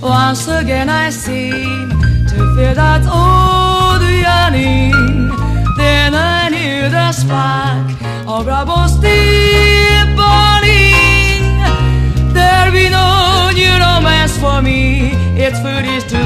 Once again I seem to feel that old yearning. Then I knew the spark of love still burning. There'll be no new romance for me. It's foolish to